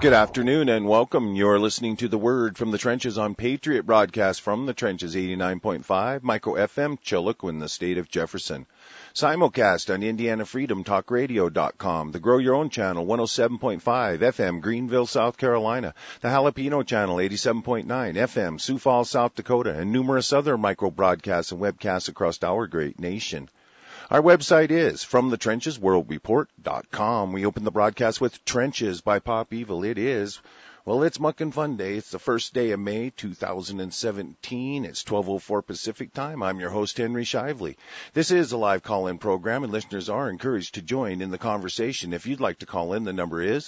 Good afternoon and welcome. You're listening to The Word from the Trenches on Patriot Broadcast from the Trenches 89.5, Micro FM, Chilliwack in the state of Jefferson. Simulcast on IndianaFreedomTalkRadio.com, the Grow Your Own Channel 107.5 FM, Greenville, South Carolina, the Jalapeno Channel 87.9 FM, Sioux Falls, South Dakota, and numerous other micro broadcasts and webcasts across our great nation. Our website is FromTheTrenchesWorldReport.com. We open the broadcast with Trenches by Pop Evil. It's Muckin' Fun Day. It's the first day of May 2017. It's 12:04 Pacific time. I'm your host, Henry Shively. This is a live call-in program, and listeners are encouraged to join in the conversation. If you'd like to call in, the number is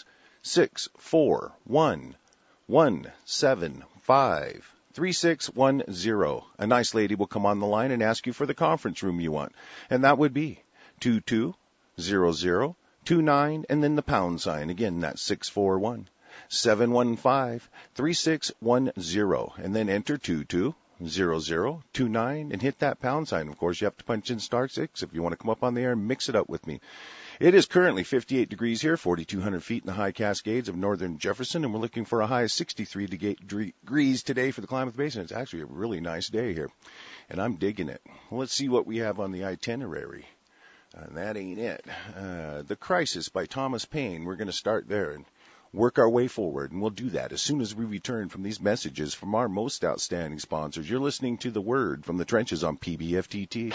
641-175-3610. A nice lady will come on the line and ask you for the conference room you want, and that would be 220029 and then the pound sign. Again, that's 641-715-3610, and then enter 220029 and hit that pound sign. Of course, you have to punch in *6 if you want to come up on the air and mix it up with me. It is currently 58 degrees here, 4,200 feet in the high Cascades of northern Jefferson, and we're looking for a high of 63 degrees today for the Klamath Basin. It's actually a really nice day here, and I'm digging it. Well, let's see what we have on the itinerary. That ain't it. The Crisis by Thomas Paine. We're going to start there and work our way forward, and we'll do that as soon as we return from these messages from our most outstanding sponsors. You're listening to The Word from the Trenches on PBFTT.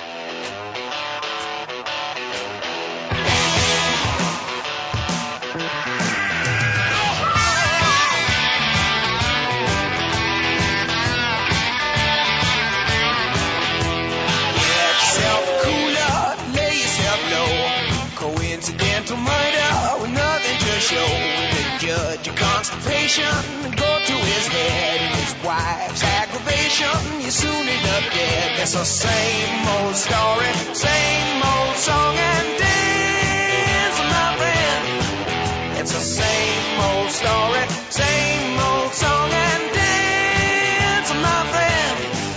Your constipation, go to his head. His wife's aggravation, you soon end up dead. It's the same old story, same old song and dance, my friend. It's the same old story, same old song and dance, my friend.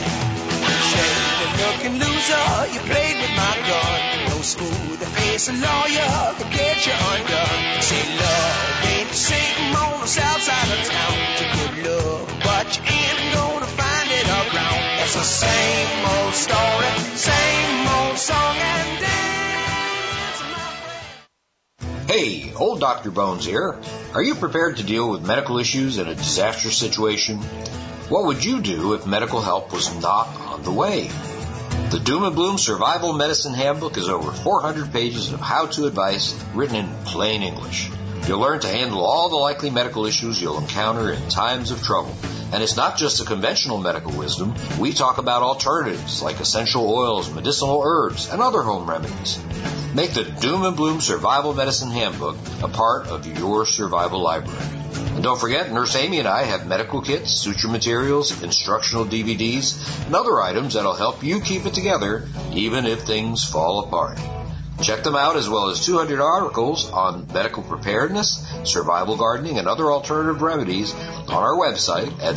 Shady-looking loser, you played with my gun. No smooth-faced lawyer could get you undone. Say love ain't the same on the south side of town. You could look, but you ain't gonna find it around. It's the same old story, same old song and dance, my friend. Hey, old Dr. Bones here. Are you prepared to deal with medical issues in a disastrous situation? What would you do if medical help was not on the way? The Doom and Bloom Survival Medicine Handbook is over 400 pages of how-to advice written in plain English. You'll learn to handle all the likely medical issues you'll encounter in times of trouble. And it's not just the conventional medical wisdom. We talk about alternatives like essential oils, medicinal herbs, and other home remedies. Make the Doom and Bloom Survival Medicine Handbook a part of your survival library. And don't forget, Nurse Amy and I have medical kits, suture materials, instructional DVDs, and other items that'll help you keep it together even if things fall apart. Check them out, as well as 200 articles on medical preparedness, survival gardening, and other alternative remedies on our website at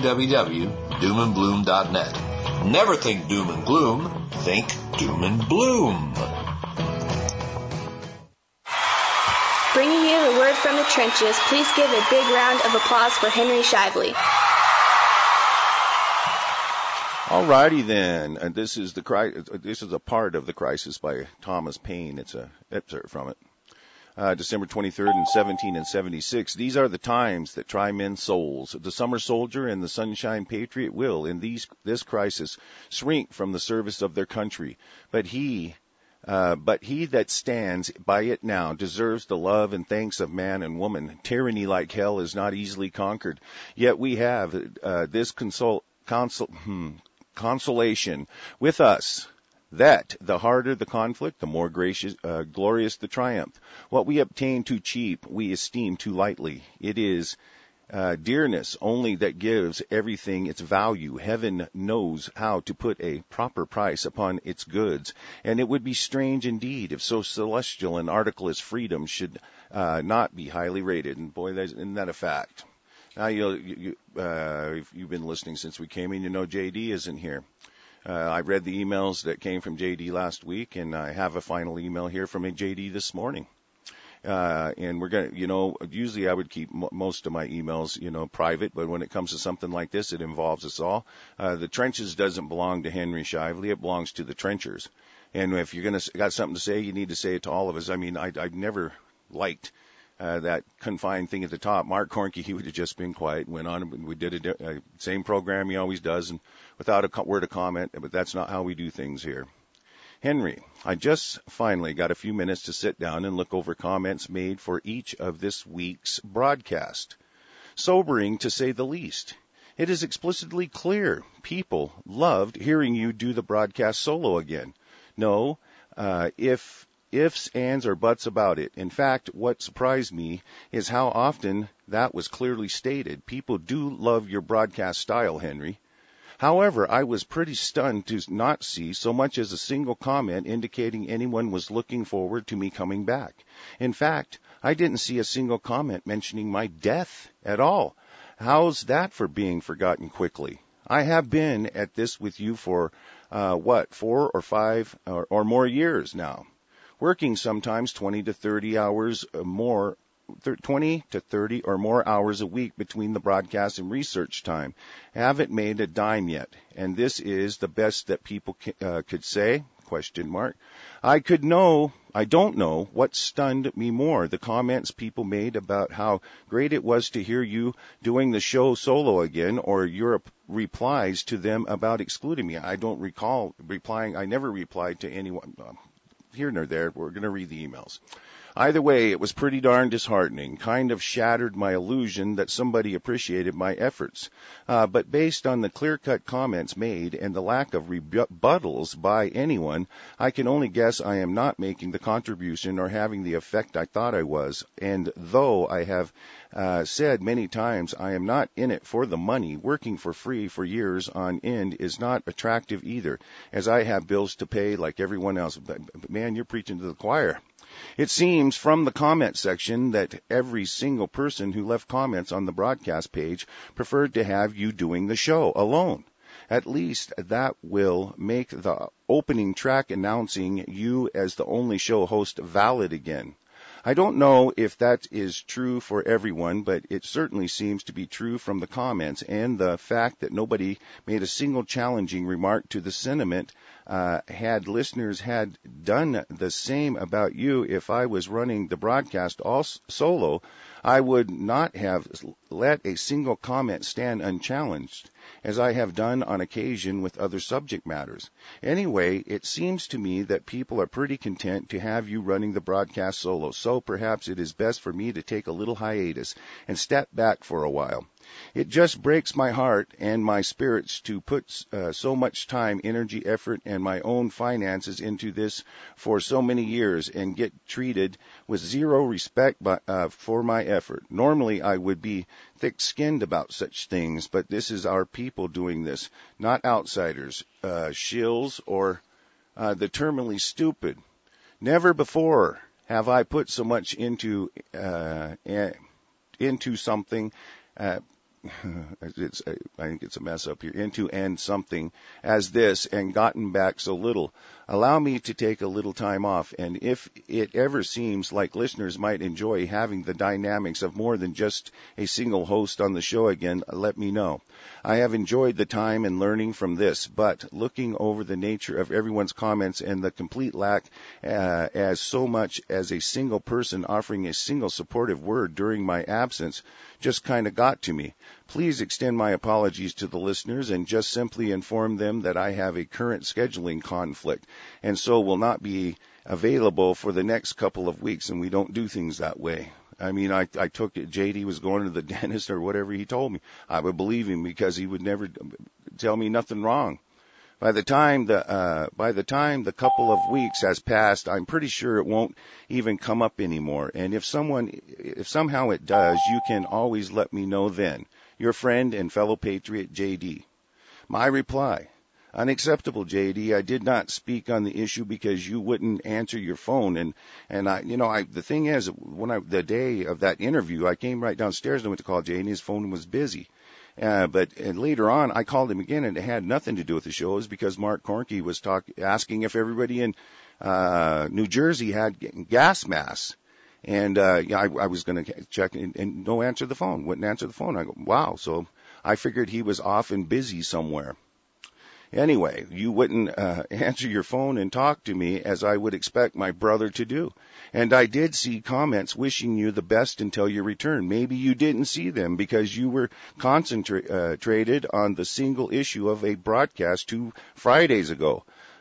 www.doomandbloom.net. Never think doom and gloom, think doom and bloom. Bringing you the word from the trenches, please give a big round of applause for Henry Shively. Alrighty then, and this is a part of The Crisis by Thomas Paine. It's an excerpt from it. December 23rd and 1776. These are the times that try men's souls. The summer soldier and the sunshine patriot will, in this crisis, shrink from the service of their country. But he that stands by it now deserves the love and thanks of man and woman. Tyranny like hell is not easily conquered. Yet we have this consolation with us, that the harder the conflict, the more glorious the triumph. What we obtain too cheap, we esteem too lightly. It is dearness only that gives everything its value. Heaven knows how to put a proper price upon its goods, and it would be strange indeed if so celestial an article as freedom should not be highly rated. And boy, isn't that a fact? Now, if you've been listening since we came in, you know JD isn't here. I read the emails that came from JD last week, and I have a final email here from JD this morning. And we're going to, usually I would keep most of my emails, private, but when it comes to something like this, it involves us all. The trenches doesn't belong to Henry Shively. It belongs to the trenchers. And if you're got something to say, you need to say it to all of us. I mean, I've never liked that confined thing at the top. Mark Cornke, he would have just been quiet and went on. And we did a same program he always does, and without a word of comment. But that's not how we do things here. Henry, I just finally got a few minutes to sit down and look over comments made for each of this week's broadcast. Sobering, to say the least. It is explicitly clear people loved hearing you do the broadcast solo again. No, ifs, ands, or buts about it. In fact, what surprised me is how often that was clearly stated. People do love your broadcast style, Henry. However, I was pretty stunned to not see so much as a single comment indicating anyone was looking forward to me coming back. In fact, I didn't see a single comment mentioning my death at all. How's that for being forgotten quickly? I have been at this with you for, 4 or 5 or more years now, working sometimes 20 to 30 hours more 20 to 30 or more hours a week between the broadcast and research time. Haven't made a dime yet, and this is the best that people could say? ? I don't know what stunned me more, the comments people made about how great it was to hear you doing the show solo again, or your replies to them about excluding me. I don't recall replying. I never replied to anyone. Here nor there, we're going to read the emails. Either way, it was pretty darn disheartening, kind of shattered my illusion that somebody appreciated my efforts. But based on the clear-cut comments made and the lack of rebuttals by anyone, I can only guess I am not making the contribution or having the effect I thought I was. And though I have said many times I am not in it for the money, working for free for years on end is not attractive either, as I have bills to pay like everyone else. But man, you're preaching to the choir. It seems from the comment section that every single person who left comments on the broadcast page preferred to have you doing the show alone. At least that will make the opening track announcing you as the only show host valid again. I don't know if that is true for everyone, but it certainly seems to be true from the comments and the fact that nobody made a single challenging remark to the sentiment. Had listeners had done the same about you, if I was running the broadcast all solo, I would not have let a single comment stand unchallenged, as I have done on occasion with other subject matters. Anyway, it seems to me that people are pretty content to have you running the broadcast solo, so perhaps it is best for me to take a little hiatus and step back for a while. It just breaks my heart and my spirits to put so much time, energy, effort, and my own finances into this for so many years and get treated with zero respect for my effort. Normally, I would be thick-skinned about such things, but this is our people doing this, not outsiders, shills, or the terminally stupid. Never before have I put so much into something. I think it's a mess up here, into and something as this and gotten back so little. Allow me to take a little time off, and if it ever seems like listeners might enjoy having the dynamics of more than just a single host on the show again, let me know. I have enjoyed the time and learning from this, but looking over the nature of everyone's comments and the complete lack as so much as a single person offering a single supportive word during my absence just kind of got to me. Please extend my apologies to the listeners and just simply inform them that I have a current scheduling conflict and so will not be available for the next couple of weeks, and we don't do things that way. I mean, I took it, JD was going to the dentist or whatever he told me. I would believe him because he would never tell me nothing wrong. By the time the couple of weeks has passed, I'm pretty sure it won't even come up anymore. And if somehow it does, you can always let me know then. Your friend and fellow patriot, JD. My reply: unacceptable, JD. I did not speak on the issue because you wouldn't answer your phone. And the thing is, the day of that interview, I came right downstairs and went to call JD, and his phone was busy. But later on, I called him again, and it had nothing to do with the show. It was because Mark Cornke was asking if everybody in New Jersey had gas masks. And yeah, I was going to check and no answer the phone. Wouldn't answer the phone. I go, wow. So I figured he was off and busy somewhere. Anyway, you wouldn't answer your phone and talk to me as I would expect my brother to do. And I did see comments wishing you the best until your return. Maybe you didn't see them because you were concentrated on the single issue of a broadcast 2 Fridays ago.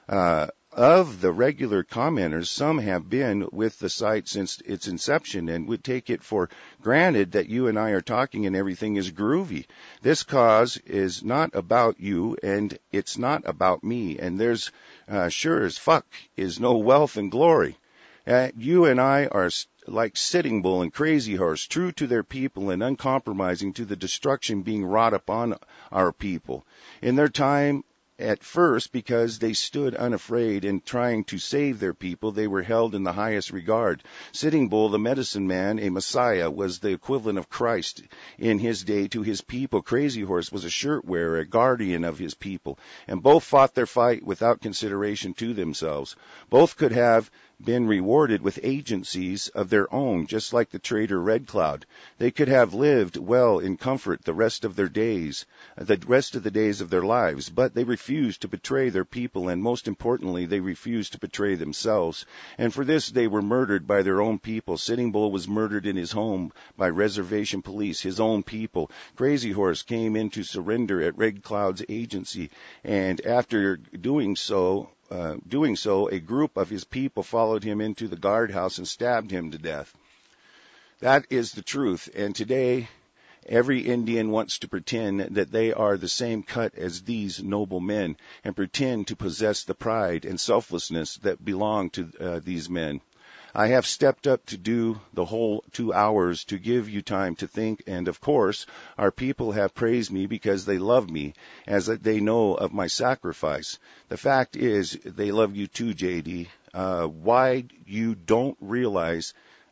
Of the regular commenters, some have been with the site since its inception and would take it for granted that you and I are talking and everything is groovy. This cause is not about you and it's not about me, and there's sure as fuck is no wealth and glory. You and I are like Sitting Bull and Crazy Horse, true to their people and uncompromising to the destruction being wrought upon our people. In their time, at first, because they stood unafraid in trying to save their people, they were held in the highest regard. Sitting Bull, the medicine man, a messiah, was the equivalent of Christ in his day to his people. Crazy Horse was a shirt wearer, a guardian of his people, and both fought their fight without consideration to themselves. Both could have been rewarded with agencies of their own, just like the traitor Red Cloud. They could have lived well in comfort the rest of the days of their lives, but they refused to betray their people, and most importantly, they refused to betray themselves. And for this, they were murdered by their own people. Sitting Bull was murdered in his home by reservation police, his own people. Crazy Horse came in to surrender at Red Cloud's agency, and after doing so, a group of his people followed him into the guardhouse and stabbed him to death. That is the truth, and today every Indian wants to pretend that they are the same cut as these noble men and pretend to possess the pride and selflessness that belong to these men. I have stepped up to do the whole 2 hours to give you time to think, and of course, our people have praised me because they love me, as they know of my sacrifice. The fact is, they love you too, JD. What you don't realize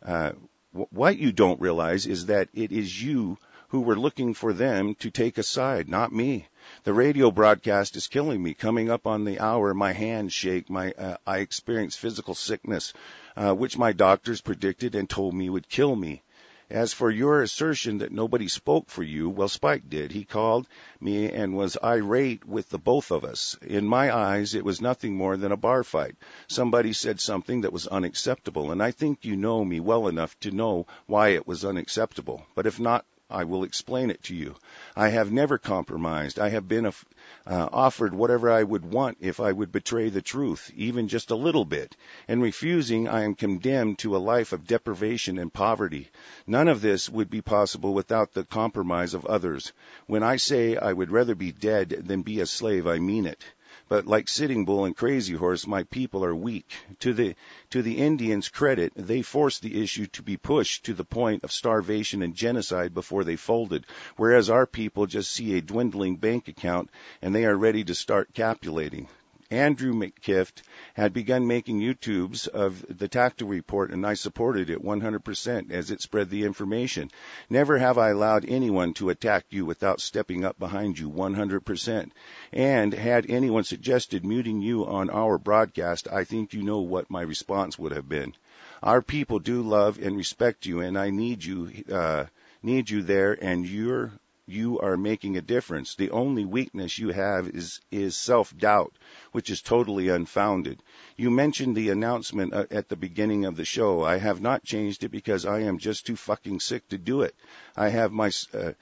is that it is you who were looking for them to take a side, not me. The radio broadcast is killing me. Coming up on the hour, my hands shake. I experience physical sickness, which my doctors predicted and told me would kill me. As for your assertion that nobody spoke for you, well, Spike did. He called me and was irate with the both of us. In my eyes, it was nothing more than a bar fight. Somebody said something that was unacceptable, and I think you know me well enough to know why it was unacceptable. But if not, I will explain it to you. I have never compromised. I have been offered whatever I would want if I would betray the truth, even just a little bit. In refusing, I am condemned to a life of deprivation and poverty. None of this would be possible without the compromise of others. When I say I would rather be dead than be a slave, I mean it. But like Sitting Bull and Crazy Horse, my people are weak. To the Indians' credit, they forced the issue to be pushed to the point of starvation and genocide before they folded, whereas our people just see a dwindling bank account and they are ready to start capitulating. Andrew McKift had begun making YouTubes of the Tactical Report, and I supported it 100% as it spread the information. Never have I allowed anyone to attack you without stepping up behind you 100%. And had anyone suggested muting you on our broadcast, I think you know what my response would have been. Our people do love and respect you, and I need you there, and you are making a difference. The only weakness you have is self-doubt, which is totally unfounded. You mentioned the announcement at the beginning of the show. I have not changed it because I am just too fucking sick to do it. I have myself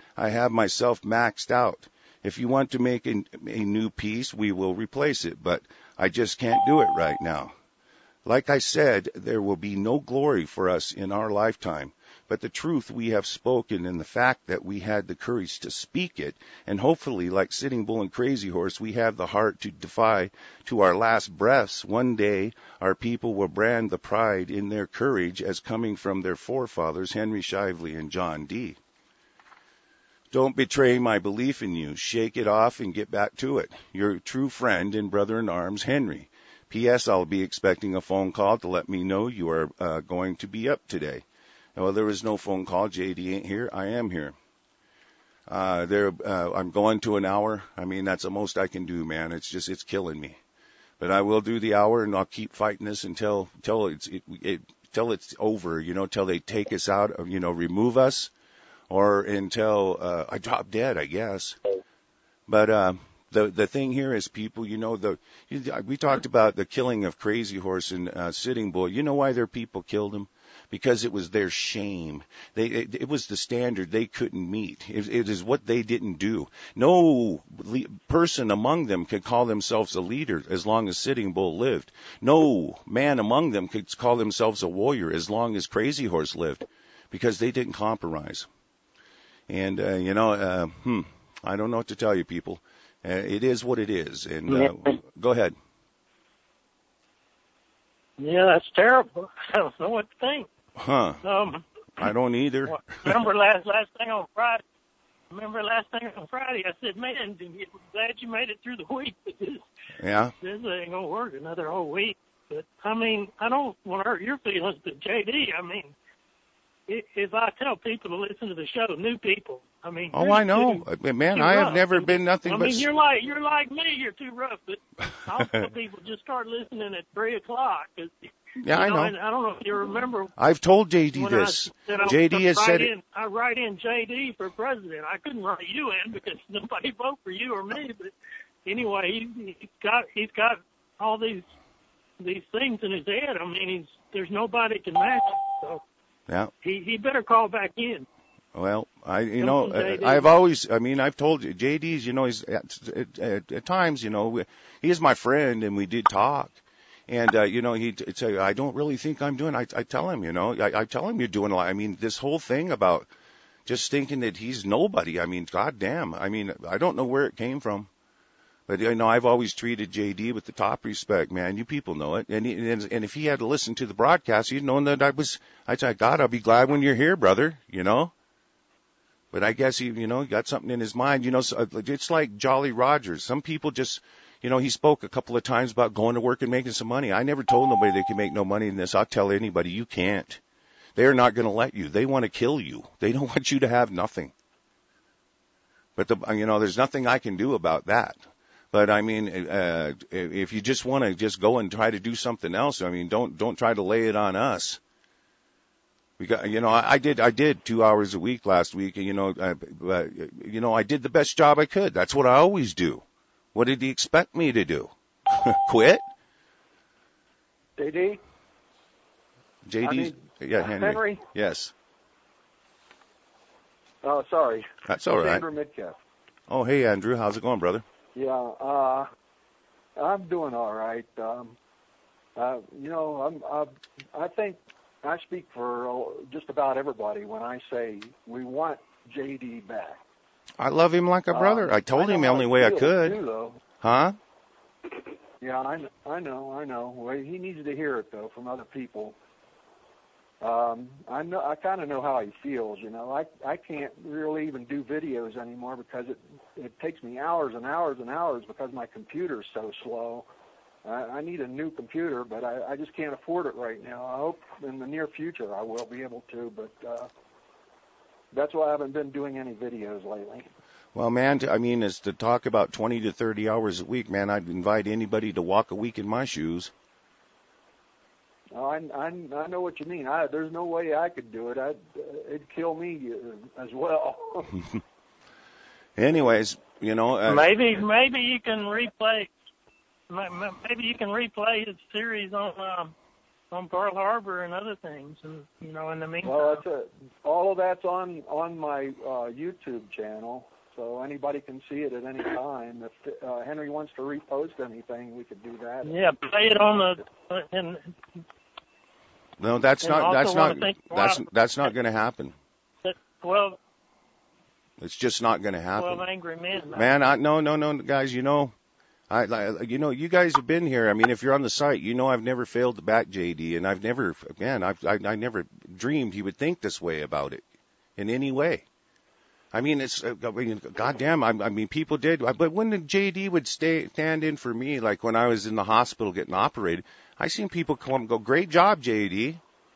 maxed out. If you want to make a new piece, we will replace it, but I just can't do it right now. Like I said, there will be no glory for us in our lifetime, but the truth we have spoken and the fact that we had the courage to speak it, and hopefully, like Sitting Bull and Crazy Horse, we have the heart to defy to our last breaths. One day, our people will brand the pride in their courage as coming from their forefathers, Henry Shively and John D. Don't betray my belief in you. Shake it off and get back to it. Your true friend and brother-in-arms, Henry. P.S. I'll be expecting a phone call to let me know you are going to be up today. Well, there was no phone call. JD ain't here. I am here. I'm going to an hour. I mean, that's the most I can do, man. It's killing me. But I will do the hour, and I'll keep fighting this until it's over, till they take us out, remove us, or until I drop dead, I guess. But the thing here is, people, we talked about the killing of Crazy Horse and Sitting Bull. You know why their people killed him? Because it was their shame. It was the standard they couldn't meet. It is what they didn't do. No person among them could call themselves a leader as long as Sitting Bull lived. No man among them could call themselves a warrior as long as Crazy Horse lived, because they didn't compromise. And, I don't know what to tell you, people. It is what it is. And go ahead. Yeah, that's terrible. I don't know what to think. Huh. I don't either. Remember last thing on Friday? I said, man, I'm glad you made it through the week. Because yeah. This ain't going to work another whole week. But, I mean, I don't want to hurt your feelings, but JD, I mean, if I tell people to listen to the show, new people, I mean. Oh, I know. Man, I have never been nothing but. I mean, you're like me. You're too rough. But I'll tell people just start listening at 3 o'clock. Yeah, I know. And I don't know if you remember. I've told JD this. JD has said it. I write in JD for president. I couldn't write you in because nobody vote for you or me. But anyway, he's got all these things in his head. I mean, there's nobody can match it. So yeah, he better call back in. Well, I've told you, JD's, he's at times, he is my friend and we did talk. And, he'd say, I don't really think I'm doing, I tell him, I tell him you're doing a lot. I mean, this whole thing about just thinking that he's nobody. I mean, goddamn. I mean, I don't know where it came from. But, I've always treated JD with the top respect, man. You people know it. And if he had to listen to the broadcast, he'd known that I'd say, God, I'll be glad when you're here, brother, But I guess he got something in his mind, so it's like Jolly Rogers. Some people just, he spoke a couple of times about going to work and making some money. I never told nobody they can make no money in this. I'll tell anybody, you can't. They're not going to let you. They want to kill you. They don't want you to have nothing. But there's nothing I can do about that. But I mean, if you just want to just go and try to do something else, I mean, don't try to lay it on us. We got, I did 2 hours a week last week, and I did the best job I could. That's what I always do. What did he expect me to do? Quit? JD? Yeah, Henry. Yes. Oh, sorry. That's all right. Andrew Midcalf. Oh, hey, Andrew. How's it going, brother? Yeah, I'm doing all right. I think I speak for just about everybody when I say we want JD back. I love him like a brother. I told him the only way I could. Too, though. Huh? Yeah, I know. Well, he needs to hear it though from other people. I kind of know how he feels. I can't really even do videos anymore because it takes me hours and hours and hours because my computer's so slow. I need a new computer, but I just can't afford it right now. I hope in the near future I will be able to, but that's why I haven't been doing any videos lately. Well, man, is to talk about 20 to 30 hours a week, man, I'd invite anybody to walk a week in my shoes. Oh, I know what you mean. There's no way I could do it. It'd kill me as well. Anyways, maybe you can replay. Maybe you can replay his series on Pearl Harbor and other things, and in the meantime. Well, all of that's on my YouTube channel, so anybody can see it at any time. If Henry wants to repost anything, we could do that. Yeah, play it on the. No, that's not going to happen. 12. It's just not going to happen. 12 angry men. Man, no, guys. You guys have been here. I mean, if you're on the site, I've never failed to back JD, and I've never, I never dreamed he would think this way about it in any way. I mean, goddamn. People did, but when the JD would stand in for me, like when I was in the hospital getting operated, I seen people come and go, "Great job, JD."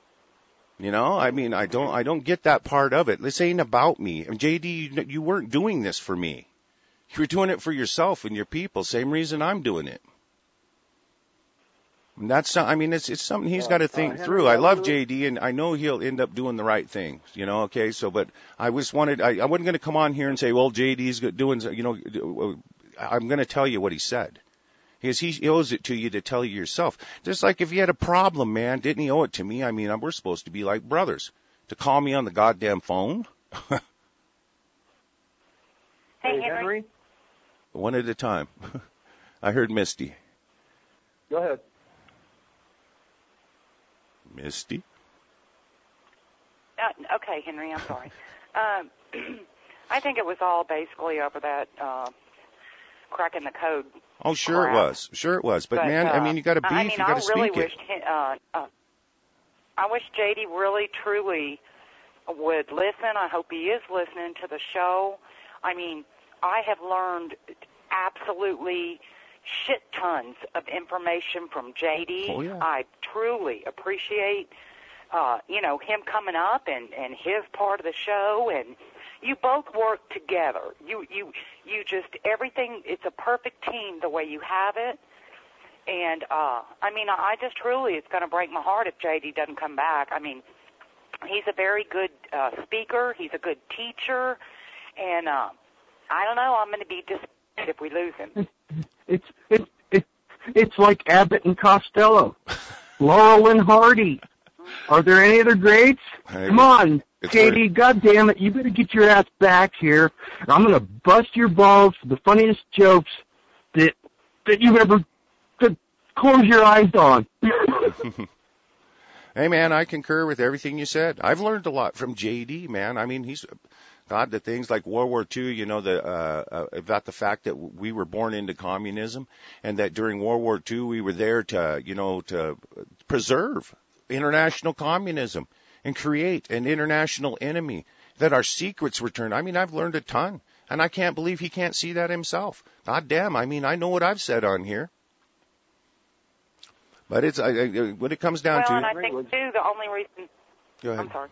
I don't get that part of it. This ain't about me. And JD, you weren't doing this for me. You were doing it for yourself and your people. Same reason I'm doing it. That's, I mean, it's something he's got to think Henry, through. I love JD, and I know he'll end up doing the right thing, okay? So, but I wasn't going to come on here and say, well, JD's doing, I'm going to tell you what he said. Because he owes it to you to tell you yourself. Just like if he had a problem, man, didn't he owe it to me? I mean, we're supposed to be like brothers. To call me on the goddamn phone? Hey, Henry? One at a time. I heard Misty. Go ahead. Misty? Okay, Henry, I'm sorry. I think it was all basically over that cracking the code. Oh, sure crap. It was. Sure it was. But man, I mean, you got to beef, you got to speak it. I wish JD really, truly would listen. I hope he is listening to the show. I mean, I have learned absolutely shit tons of information from JD. Oh, yeah. I truly appreciate, him coming up and his part of the show, and you both work together. You just, everything, it's a perfect team the way you have it. And, I just truly, it's going to break my heart if JD doesn't come back. I mean, he's a very good speaker. He's a good teacher. And I don't know, I'm going to be disappointed if we lose him. It's like Abbott and Costello, Laurel and Hardy. Are there any other greats? Come on, JD, goddamn it, you better get your ass back here. And I'm going to bust your balls for the funniest jokes that you've ever could close your eyes on. Hey, man, I concur with everything you said. I've learned a lot from JD, man. I mean, the things like World War II, about the fact that we were born into communism and that during World War II we were there to preserve international communism and create an international enemy, that our secrets were turned. I mean, I've learned a ton, and I can't believe he can't see that himself. God damn, I mean, I know what I've said on here. But it's when it comes down to... Well, and I think, too, the only reason... Go ahead. I'm sorry.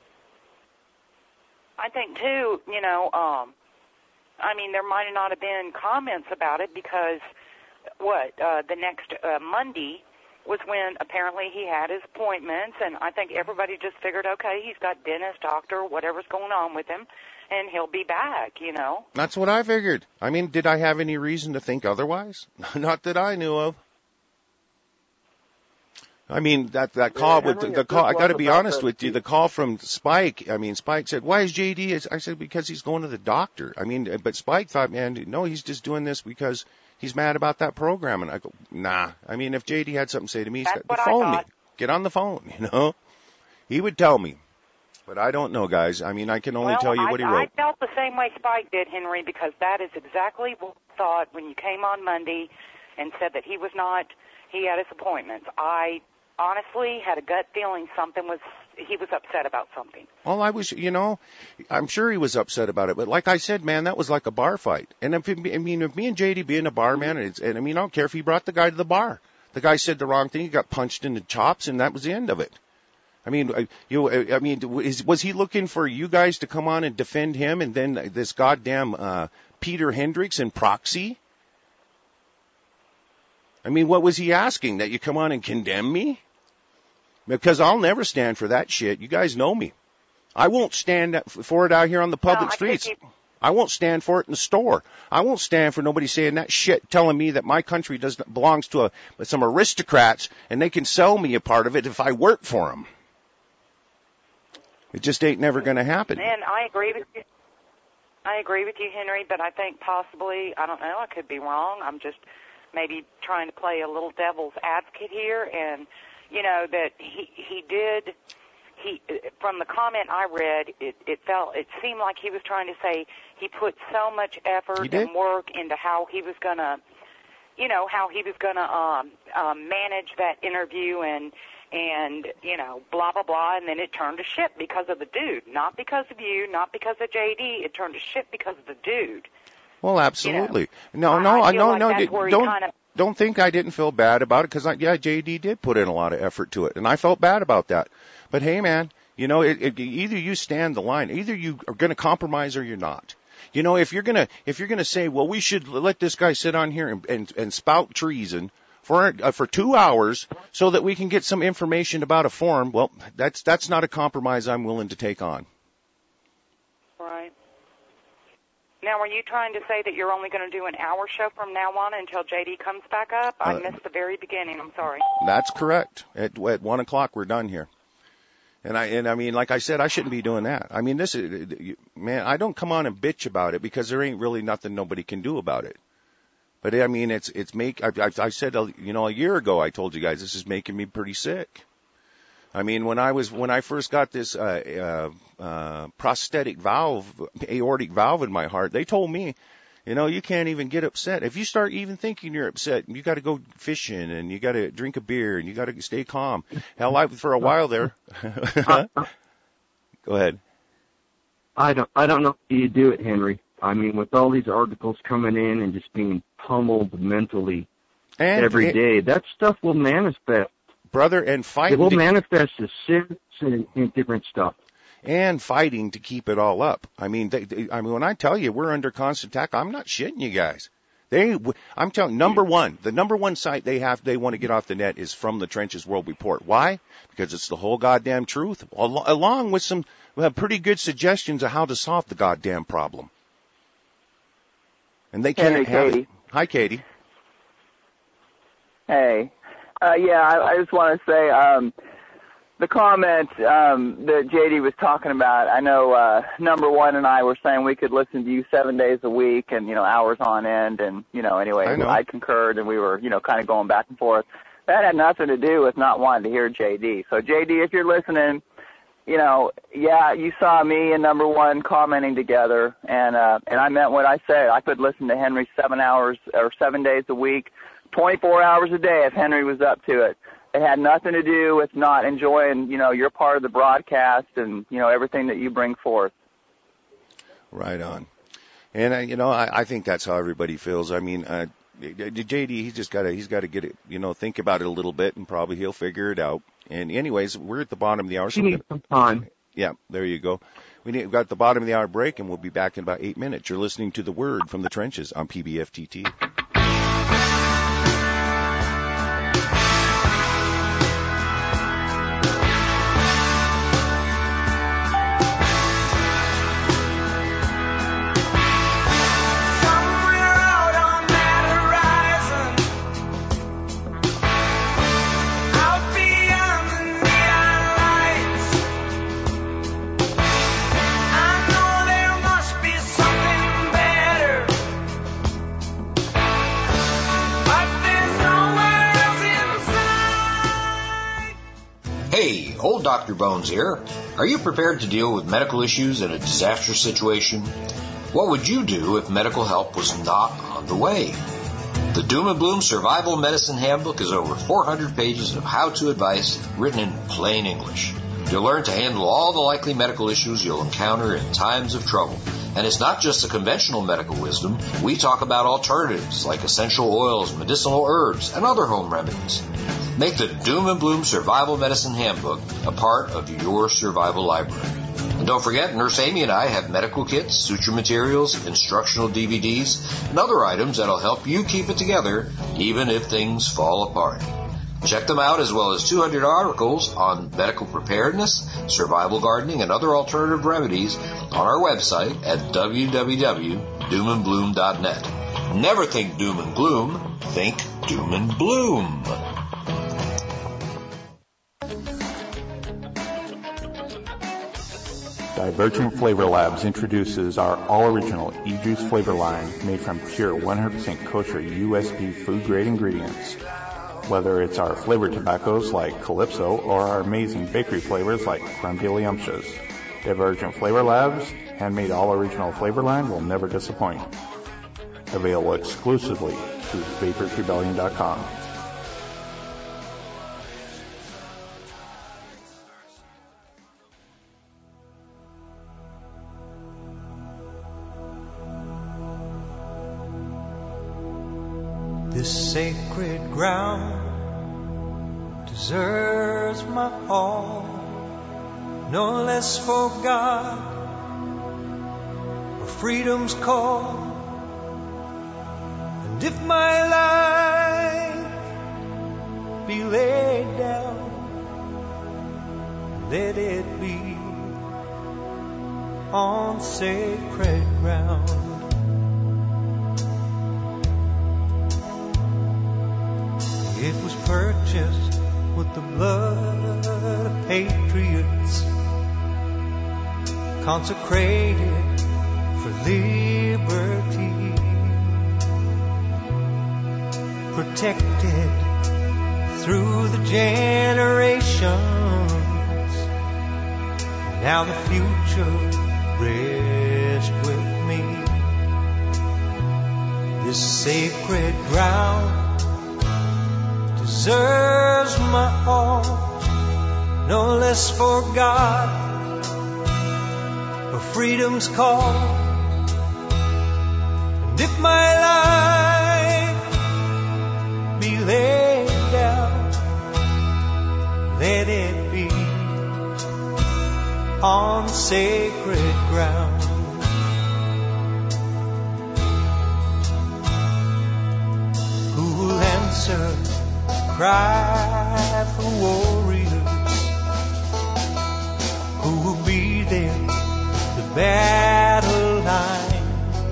I think, too, there might not have been comments about it because, the next Monday was when apparently he had his appointments, and I think everybody just figured, okay, he's got dentist, doctor, whatever's going on with him, and he'll be back, That's what I figured. I mean, did I have any reason to think otherwise? Not that I knew of. I mean, that call with the call, I got to be honest with you, the call from Spike, I mean, Spike said, why is JD? I said, because he's going to the doctor. I mean, but Spike thought, man, no, he's just doing this because he's mad about that program. And I go, nah. I mean, if JD had something to say to me, he's got to phone me. Get on the phone, He would tell me. But I don't know, guys. I mean, I can only tell you what he wrote. I felt the same way Spike did, Henry, because that is exactly what I thought when you came on Monday and said that he had his appointments. I honestly had a gut feeling he was upset about something. Well, I'm sure he was upset about it. But like I said, man, that was like a bar fight. And if me and JD being a bar man, I don't care if he brought the guy to the bar. The guy said the wrong thing, he got punched in the chops, and that was the end of it. I mean, was he looking for you guys to come on and defend him, and then this goddamn Peter Hendricks and Proxy? I mean, what was he asking? That you come on and condemn me? Because I'll never stand for that shit. You guys know me. I won't stand for it out here on the public streets. I won't stand for it in the store. I won't stand for nobody saying that shit, telling me that my country belongs to some aristocrats and they can sell me a part of it if I work for them. It just ain't never going to happen. And I agree with you. I agree with you, Henry, but I think possibly, I don't know, I could be wrong. I'm just maybe trying to play a little devil's advocate here, and that he did, from the comment I read, it seemed like he was trying to say he put so much effort and work into how he was going to, manage that interview and blah, blah, blah, and then it turned to shit because of the dude. Not because of you, not because of JD. It turned to shit because of the dude. Well, absolutely. No. Don't think I didn't feel bad about it, because JD did put in a lot of effort to it, and I felt bad about that. But hey, man, either you stand the line, either you are going to compromise or you're not. If you're gonna say, well, we should let this guy sit on here and spout treason, for 2 hours so that we can get some information about a forum, well, that's not a compromise I'm willing to take on. Right. Now, are you trying to say that you're only going to do an hour show from now on until JD comes back up? I missed the very beginning. I'm sorry. That's correct. At 1 o'clock, we're done here. And I mean, like I said, I shouldn't be doing that. I mean, man, I don't come on and bitch about it because there ain't really nothing nobody can do about it. But I mean, I said, a year ago, I told you guys this is making me pretty sick. I mean, when I first got this prosthetic valve, aortic valve in my heart, they told me, you can't even get upset. If you start even thinking you're upset, you got to go fishing and you got to drink a beer and you got to stay calm. Hell, for a while there. Go ahead. I don't know how you do it, Henry. I mean, with all these articles coming in and just being pummeled mentally every day, that stuff will manifest. Brother, and fighting. It will manifest as sins and different stuff. And fighting to keep it all up. I mean, when I tell you we're under constant attack, I'm not shitting you guys. I'm telling you, the number one site they want to get off the net is From the Trenches World Report. Why? Because it's the whole goddamn truth, along with some pretty good suggestions of how to solve the goddamn problem. And they can't have it. Hi, Katie. Hey. I just want to say, the comment that JD was talking about, I know number one and I were saying we could listen to you 7 days a week and, hours on end. And, anyway, I concurred and we were, kind of going back and forth. That had nothing to do with not wanting to hear JD. So, JD, if you're listening, you saw me and number one commenting together. And I meant what I said. I could listen to Henry 7 hours or 7 days a week, 24 hours a day if Henry was up to it. It had nothing to do with not enjoying, your part of the broadcast and, everything that you bring forth. Right on. And, I think that's how everybody feels. I mean, JD, he's got to get it, think about it a little bit and probably he'll figure it out. And anyways, we're at the bottom of the hour. So need some time. Yeah, there you go. We've got the bottom of the hour break and we'll be back in about 8 minutes. You're listening to The Word from the Trenches on PBFTT. Dr. Bones here. Are you prepared to deal with medical issues in a disaster situation? What would you do if medical help was not on the way? The Doom and Bloom Survival Medicine Handbook is over 400 pages of how-to advice written in plain English. You'll learn to handle all the likely medical issues you'll encounter in times of trouble. And it's not just the conventional medical wisdom. We talk about alternatives like essential oils, medicinal herbs, and other home remedies. Make the Doom and Bloom Survival Medicine Handbook a part of your survival library. And don't forget, Nurse Amy and I have medical kits, suture materials, instructional DVDs, and other items that'll help you keep it together even if things fall apart. Check them out as well as 200 articles on medical preparedness, survival gardening, and other alternative remedies on our website at www.doomandbloom.net. Never think doom and gloom, think doom and bloom. Divergent Flavor Labs introduces our all-original e-juice flavor line made from pure 100% kosher USP food-grade ingredients. Whether it's our flavored tobaccos like Calypso or our amazing bakery flavors like Crumdiddlyumptious, Divergent Flavor Labs' handmade all-original flavor line will never disappoint. Available exclusively through VaporsRebellion.com. This sacred ground deserves my all, no less for God or freedom's call. And if my life be laid down. Let it be on sacred ground. It was purchased with the blood of patriots, consecrated for liberty, protected through the generations. Now the future rests with me. This sacred ground deserves my all, no less for God, for freedom's call. And if my life be laid down, let it be on sacred ground. Who will answer cry for warriors? Who will be there, the battle line?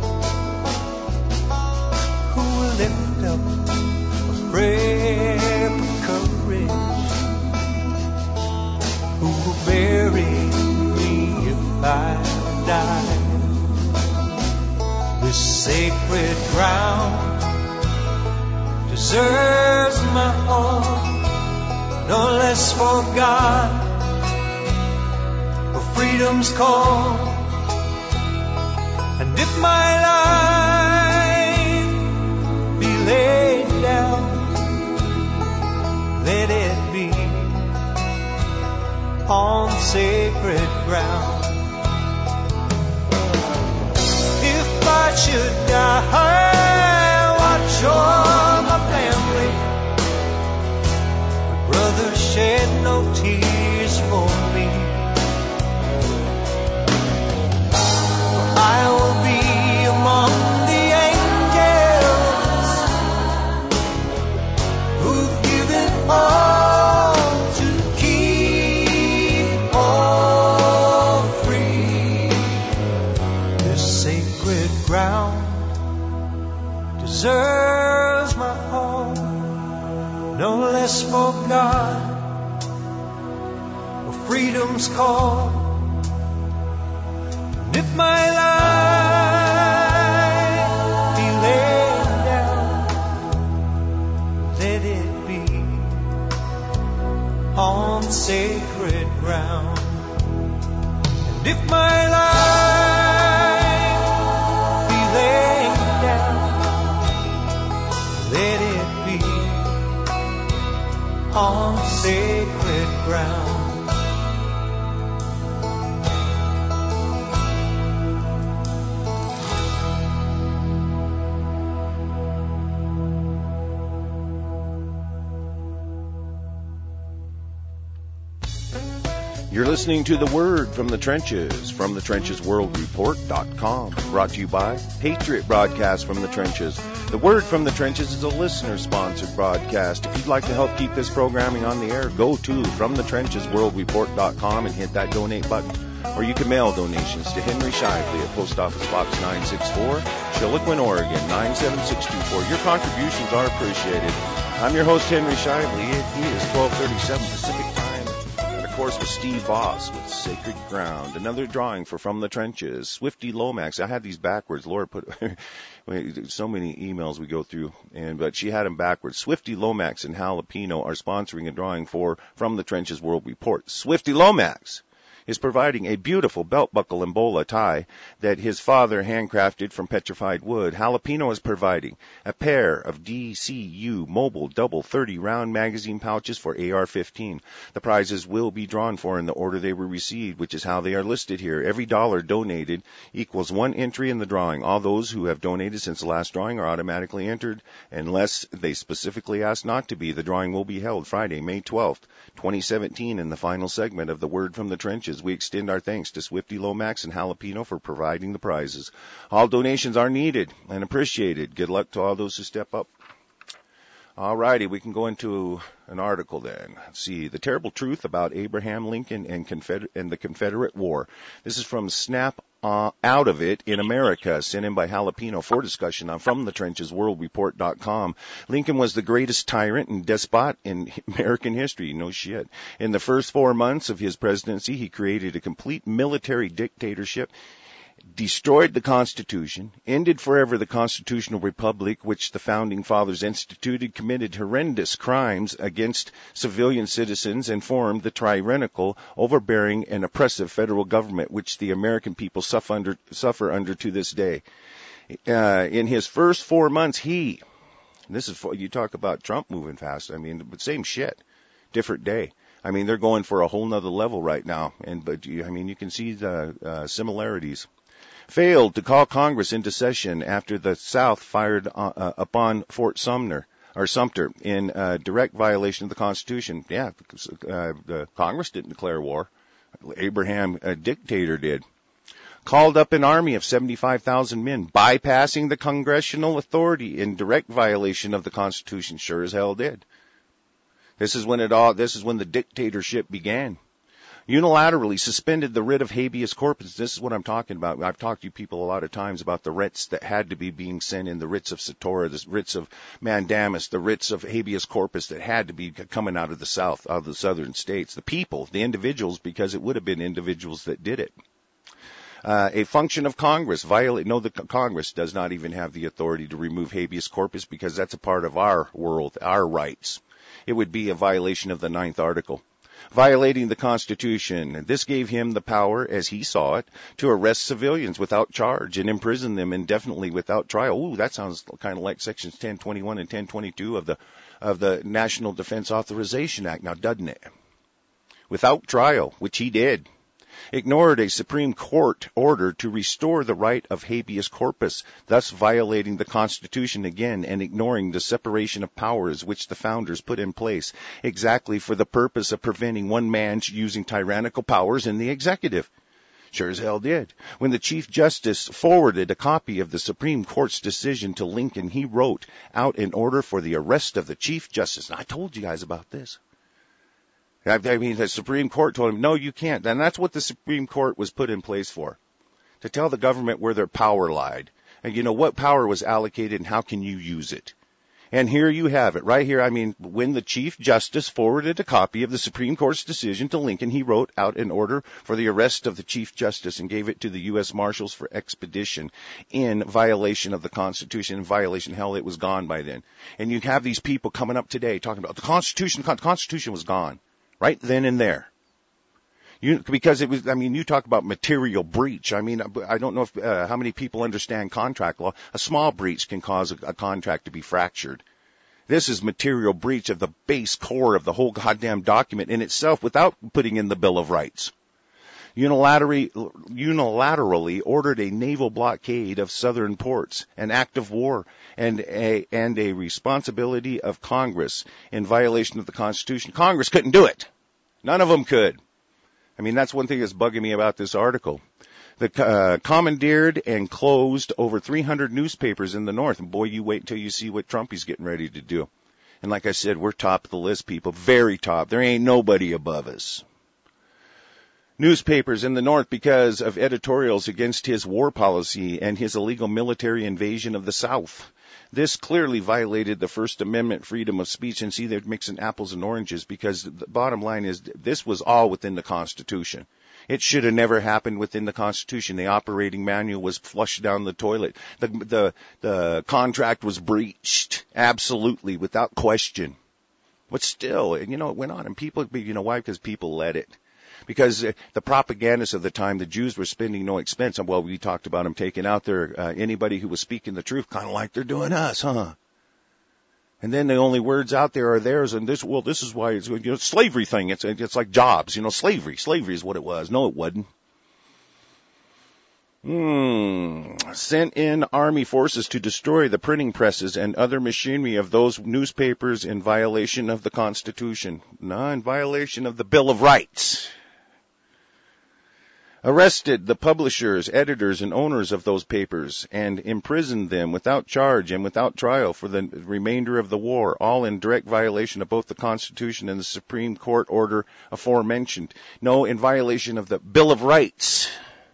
Who will lift up a prayer for courage? Who will bury me if I die? This sacred ground deserves my all, no less for God, for freedom's call. And if my life be laid down, let it be on sacred ground. If I should die, watch o'er my family. My brother shed no tears for me. I will be among the angels who've given all to keep all free. This sacred ground deserves my all, no less for God, for freedom's call. And if my life be laid down, let it be on sacred ground. And if my life be laid down, let it be on sacred ground. You're listening to The Word from the Trenches, from thetrenchesworldreport.com, brought to you by Patriot Broadcast from the Trenches. The Word from the Trenches is a listener-sponsored broadcast. If you'd like to help keep this programming on the air, go to fromthetrenchesworldreport.com and hit that donate button. Or you can mail donations to Henry Shively at Post Office Box 964, Chiloquin, Oregon 97624. Your contributions are appreciated. I'm your host, Henry Shively. He is 1237 Pacific Time. Of course, with Steve Voss with Sacred Ground. Another drawing for From the Trenches. Swifty Lomax. I had these backwards. Laura put so many emails we go through, but she had them backwards. Swifty Lomax and Jalapeno are sponsoring a drawing for From the Trenches World Report. Swifty Lomax is providing a beautiful belt buckle and bola tie that his father handcrafted from petrified wood. Jalapeno is providing a pair of DCU Mobile Double 30 round magazine pouches for AR-15. The prizes will be drawn for in the order they were received, which is how they are listed here. Every dollar donated equals one entry in the drawing. All those who have donated since the last drawing are automatically entered unless they specifically ask not to be. The drawing will be held Friday, May 12th, 2017, in the final segment of The Word from the Trenches. We extend our thanks to Swifty Lomax and Jalapeno for providing the prizes. All donations are needed and appreciated. Good luck to all those who step up. All righty, we can go into an article then. Let's see, the terrible truth about Abraham Lincoln and the Confederate War. This is from Snap Out of It in America, sent in by Jalapeno for discussion on FromTheTrenchesWorldReport.com. Lincoln was the greatest tyrant and despot in American history. No shit. In the first 4 months of his presidency, he created a complete military dictatorship, destroyed the Constitution, ended forever the constitutional republic which the Founding Fathers instituted, committed horrendous crimes against civilian citizens, and formed the tyrannical, overbearing, and oppressive federal government which the American people suffer under to this day. In his first 4 months, you talk about Trump moving fast. I mean, same shit, different day. I mean, they're going for a whole nother level right now, but you can see the similarities. Failed to call Congress into session after the South fired upon Fort Sumter in direct violation of the Constitution. Yeah, the Congress didn't declare war. Abraham, a dictator, did. Called up an army of 75,000 men, bypassing the congressional authority in direct violation of the Constitution. Sure as hell did. This is when the dictatorship began. Unilaterally suspended the writ of habeas corpus. This is what I'm talking about. I've talked to you people a lot of times about the writs that had to be being sent in, the writs of Satora, the writs of mandamus, the writs of habeas corpus that had to be coming out of the South, out of the southern states. The people, the individuals, because it would have been individuals that did it. A function of Congress the Congress does not even have the authority to remove habeas corpus because that's a part of our world, our rights. It would be a violation of the 9th article. Violating the Constitution. This gave him the power, as he saw it, to arrest civilians without charge and imprison them indefinitely without trial. Ooh, that sounds kind of like sections 1021 and 1022 of the National Defense Authorization Act, now doesn't it? Without trial, which he did. Ignored a Supreme Court order to restore the right of habeas corpus, thus violating the Constitution again and ignoring the separation of powers which the founders put in place exactly for the purpose of preventing one man using tyrannical powers in the executive. Sure as hell did. When the Chief Justice forwarded a copy of the Supreme Court's decision to Lincoln, he wrote out an order for the arrest of the Chief Justice. And I told you guys about this. I mean, the Supreme Court told him, no, you can't. And that's what the Supreme Court was put in place for, to tell the government where their power lied. And what power was allocated and how can you use it. And here you have it, right here. I mean, when the Chief Justice forwarded a copy of the Supreme Court's decision to Lincoln, he wrote out an order for the arrest of the Chief Justice and gave it to the U.S. Marshals for expedition in violation of the Constitution. In violation, hell, it was gone by then. And you have these people coming up today talking about the Constitution was gone. Right then and there. Because it was, you talk about material breach. I don't know how many people understand contract law. A small breach can cause a contract to be fractured. This is material breach of the base core of the whole goddamn document in itself without putting in the Bill of Rights. Unilaterally ordered a naval blockade of southern ports, an act of war, and a responsibility of Congress in violation of the Constitution. Congress couldn't do it. None of them could. That's one thing that's bugging me about this article. The commandeered and closed over 300 newspapers in the North. And boy, you wait until you see what Trump is getting ready to do. And like I said, we're top of the list, people. Very top. There ain't nobody above us. Newspapers in the North because of editorials against his war policy and his illegal military invasion of the South. This clearly violated the First Amendment freedom of speech, and see, they're mixing apples and oranges because the bottom line is this was all within the Constitution. It should have never happened within the Constitution. The operating manual was flushed down the toilet. The contract was breached, absolutely, without question. But still, it went on, and people, why? Because people let it. Because the propagandists of the time, the Jews were spending no expense. Well, we talked about them taking out anybody who was speaking the truth, kind of like they're doing us, huh? And then the only words out there are theirs, and this is why it's, slavery thing. It's like jobs, slavery. Slavery is what it was. No, it wasn't. Sent in army forces to destroy the printing presses and other machinery of those newspapers in violation of the Constitution. No, in violation of the Bill of Rights. arrested the publishers, editors, and owners of those papers and imprisoned them without charge and without trial for the remainder of the war, all in direct violation of both the Constitution and the Supreme Court order aforementioned. No, in violation of the Bill of Rights.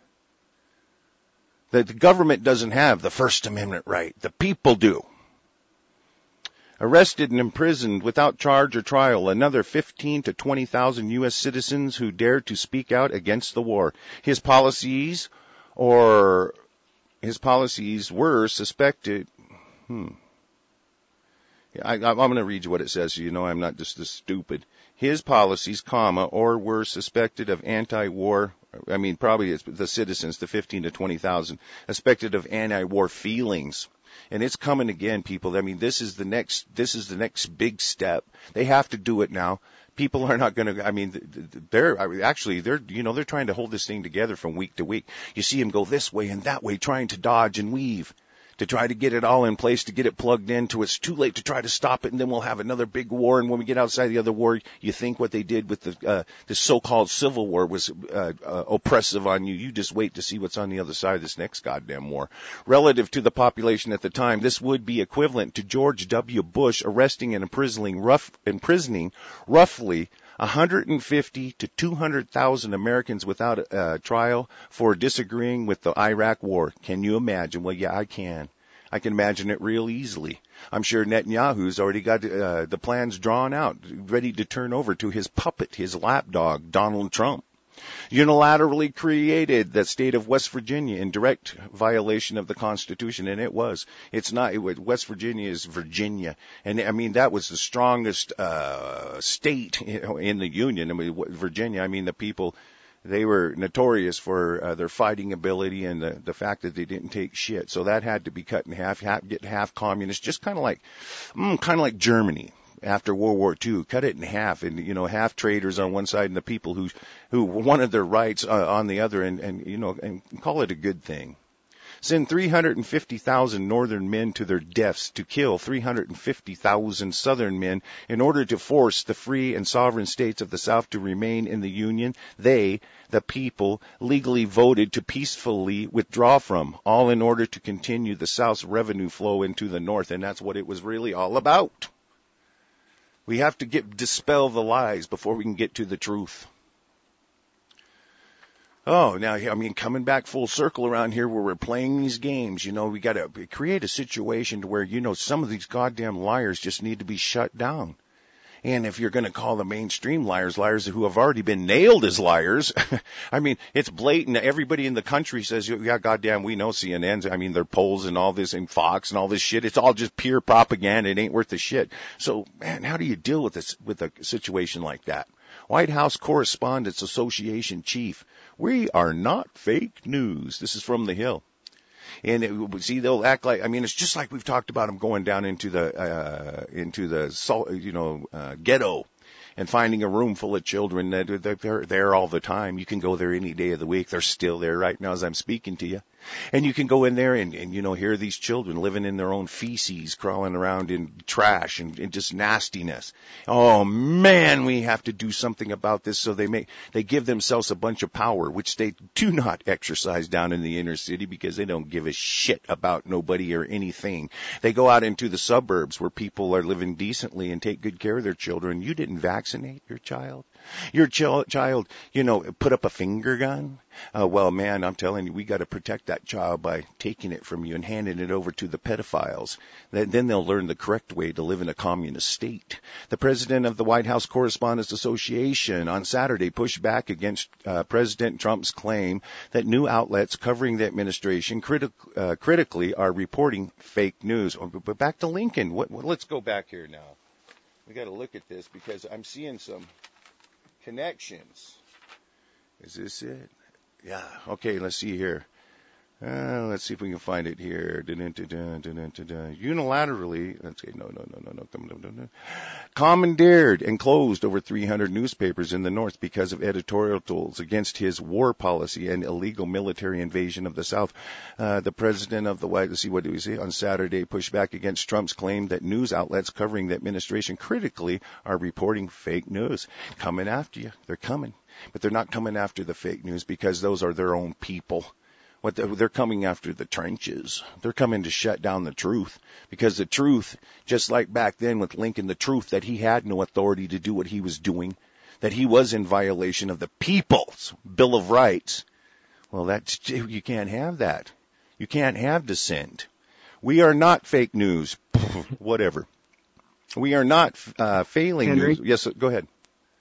That the government doesn't have the First Amendment right. The people do. Arrested and imprisoned without charge or trial another 15 to 20,000 U.S. citizens who dared to speak out against the war. His policies were suspected. I'm going to read you what it says so you know I'm not just this stupid. His policies, or were suspected of anti-war. I mean, probably it's the citizens, the 15 to 20,000, suspected of anti-war feelings. And it's coming again, people. I mean, this is the next big step. They have to do it now. People are not going to, I mean, they're trying to hold this thing together from week to week. You see them go this way and that way, trying to dodge and weave, to try to get it all in place, to get it plugged in, till it's too late to try to stop it, and then we'll have another big war. And when we get outside the other war, you think what they did with the so-called Civil War was oppressive on you. You just wait to see what's on the other side of this next goddamn war. Relative to the population at the time, this would be equivalent to George W. Bush arresting and imprisoning roughly 150 to 200,000 Americans without trial for disagreeing with the Iraq war. Can you imagine? Well, yeah, I can. I can imagine it real easily. I'm sure Netanyahu's already got the plans drawn out, ready to turn over to his puppet, his lapdog, Donald Trump. Unilaterally created the state of West Virginia in direct violation of the Constitution, and it was. It's not. West Virginia is Virginia, and I mean that was the strongest state in the Union. I mean Virginia. I mean the people. They were notorious for their fighting ability and the fact that they didn't take shit. So that had to be cut in half. Get half communist, just kind of like Germany. After World War II, cut it in half, and half traders on one side and the people who wanted their rights on the other, and call it a good thing. Send 350,000 northern men to their deaths to kill 350,000 southern men in order to force the free and sovereign states of the South to remain in the Union. They, the people, legally voted to peacefully withdraw from, all in order to continue the South's revenue flow into the North, and that's what it was really all about. We have to dispel the lies before we can get to the truth. Oh, now, I mean, coming back full circle around here where we're playing these games, we got to create a situation to where, some of these goddamn liars just need to be shut down. And if you're going to call the mainstream liars who have already been nailed as liars, I mean, it's blatant. Everybody in the country says, yeah, goddamn, we know CNN's. I mean, their polls and all this and Fox and all this shit. It's all just pure propaganda. It ain't worth the shit. So, man, how do you deal with this, with a situation like that? White House Correspondents Association chief. We are not fake news. This is from The Hill. And they'll act like, I mean, it's just like we've talked about them going down into the ghetto and finding a room full of children that they're there all the time. You can go there any day of the week. They're still there right now as I'm speaking to you. And you can go in there and hear these children living in their own feces, crawling around in trash and just nastiness. Oh man, we have to do something about this. So they give themselves a bunch of power, which they do not exercise down in the inner city because they don't give a shit about nobody or anything. They go out into the suburbs where people are living decently and take good care of their children. You didn't vaccinate your child. Your child, put up a finger gun. Well, man, I'm telling you, we got to protect that child by taking it from you and handing it over to the pedophiles. Then they'll learn the correct way to live in a communist state. The president of the White House Correspondents Association on Saturday pushed back against President Trump's claim that new outlets covering the administration critically are reporting fake news. But back to Lincoln. Let's go back here now. We got to look at this because I'm seeing some connections. Is this it? Yeah. Okay, let's see here. Let's see if we can find it here. Unilaterally, let's see, no. Commandeered and closed over 300 newspapers in the North because of editorials against his war policy and illegal military invasion of the South. The president of the White, let's see, what do we say? On Saturday, pushed back against Trump's claim that news outlets covering the administration critically are reporting fake news. Coming after you. They're coming. But they're not coming after the fake news because those are their own people. They're coming after the trenches. They're coming to shut down the truth, because the truth, just like back then with Lincoln, the truth that he had no authority to do what he was doing, that he was in violation of the People's Bill of Rights. Well, you can't have that. You can't have dissent. We are not fake news. Whatever. We are not failing Henry? news. Yes, go ahead.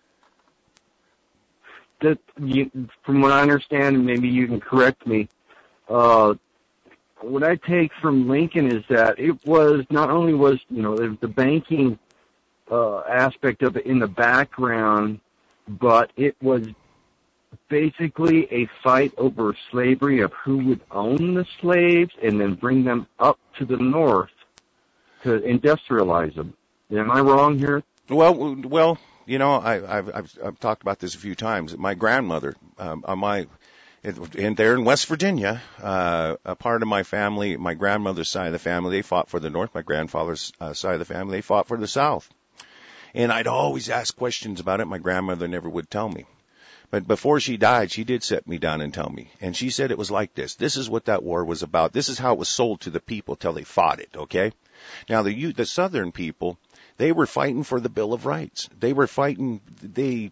From what I understand, and maybe you can correct me, what I take from Lincoln is that it was not only was, the banking aspect of it in the background, but it was basically a fight over slavery of who would own the slaves and then bring them up to the North to industrialize them. Am I wrong here? Well, I've talked about this a few times. My grandmother, and there in West Virginia, a part of my family, my grandmother's side of the family, they fought for the North. My grandfather's side of the family, they fought for the South. And I'd always ask questions about it. My grandmother never would tell me. But before she died, she did sit me down and tell me. And she said it was like this. This is what that war was about. This is how it was sold to the people till they fought it, okay? Now, the Southern people, they were fighting for the Bill of Rights. They were fighting, they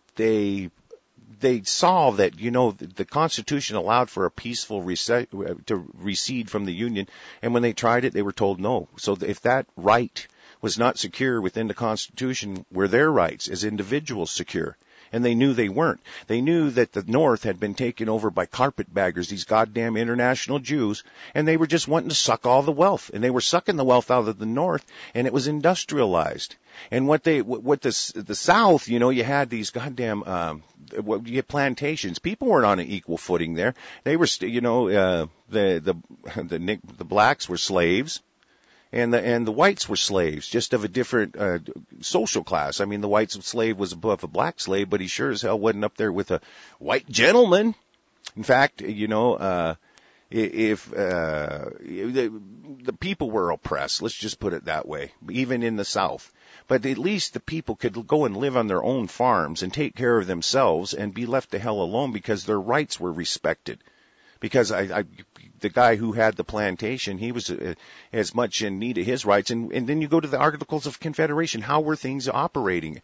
saw that, the Constitution allowed for a peaceful to recede from the Union. And when they tried it, they were told no. So if that right was not secure within the Constitution, were their rights as individuals secure? And they knew they weren't. They knew that the North had been taken over by carpetbaggers, these goddamn international Jews, and they were just wanting to suck all the wealth. And they were sucking the wealth out of the North, and it was industrialized. And the South, you had these goddamn, you had plantations. People weren't on an equal footing there. They were, the blacks were slaves. And the whites were slaves, just of a different social class. I mean, the white slave was above a black slave, but he sure as hell wasn't up there with a white gentleman. In fact, the people were oppressed, let's just put it that way, even in the South. But at least the people could go and live on their own farms and take care of themselves and be left the hell alone because their rights were respected. Because the guy who had the plantation, he was as much in need of his rights. And then you go to the Articles of Confederation. How were things operating,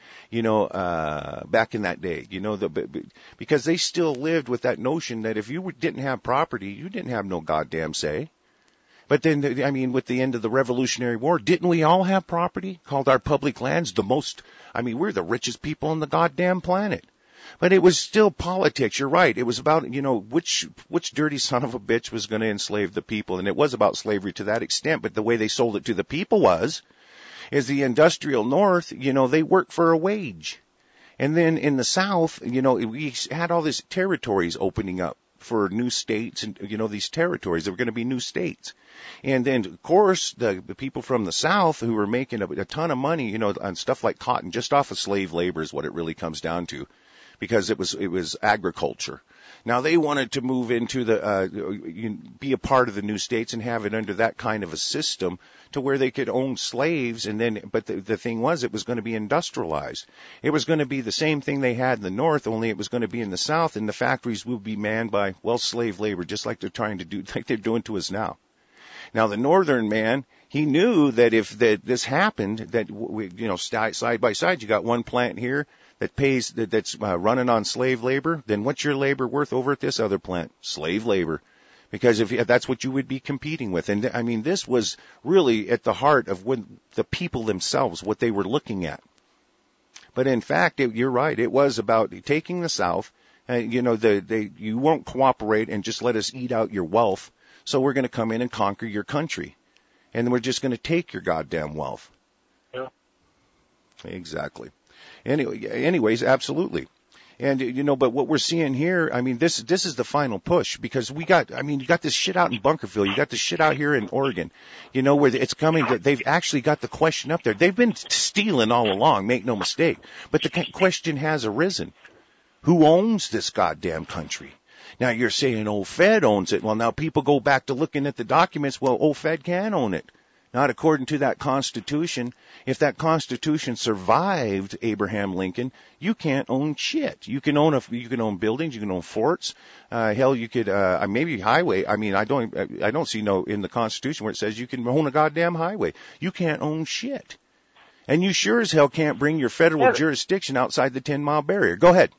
back in that day? Because they still lived with that notion that if you didn't have property, you didn't have no goddamn say. But then, with the end of the Revolutionary War, didn't we all have property called our public lands? We're the richest people on the goddamn planet. But it was still politics. You're right. It was about, which dirty son of a bitch was going to enslave the people. And it was about slavery to that extent. But the way they sold it to the people is the industrial North, they worked for a wage. And then in the South, we had all these territories opening up for new states and, these territories. There were going to be new states. And then, of course, the people from the South who were making a ton of money, on stuff like cotton, just off of slave labor is what it really comes down to. Because it was agriculture. Now they wanted to move into be a part of the new states and have it under that kind of a system to where they could own slaves. But the thing was, it was going to be industrialized. It was going to be the same thing they had in the North, only it was going to be in the South, and the factories would be manned by, slave labor, just like they're trying to do, like they're doing to us now. Now the Northern man, he knew that if this happened, that side by side, you got one plant here that's running on slave labor, then what's your labor worth over at this other plant? Slave labor. Because if that's what you would be competing with. And this was really at the heart of the people themselves, what they were looking at. But in fact, you're right. It was about taking the South. You won't cooperate and just let us eat out your wealth. So we're going to come in and conquer your country. And we're just going to take your goddamn wealth. Yeah. Exactly. Anyways, absolutely. And, you know, but what we're seeing here, I mean, this is the final push, because you got this shit out in Bunkerville. You got this shit out here in Oregon, you know, where it's coming. They've actually got the question up there. They've been stealing all along, make no mistake. But the question has arisen. Who owns this goddamn country? Now you're saying OFED owns it. Well, now people go back to looking at the documents. Well, OFED can own it. Not according to that Constitution. If that Constitution survived Abraham Lincoln, you can't own shit. You can own buildings, you can own forts. Hell, you could maybe highway. I mean, I don't see in the Constitution where it says you can own a goddamn highway. You can't own shit. And you sure as hell can't bring your federal jurisdiction outside the 10-mile barrier. Go ahead.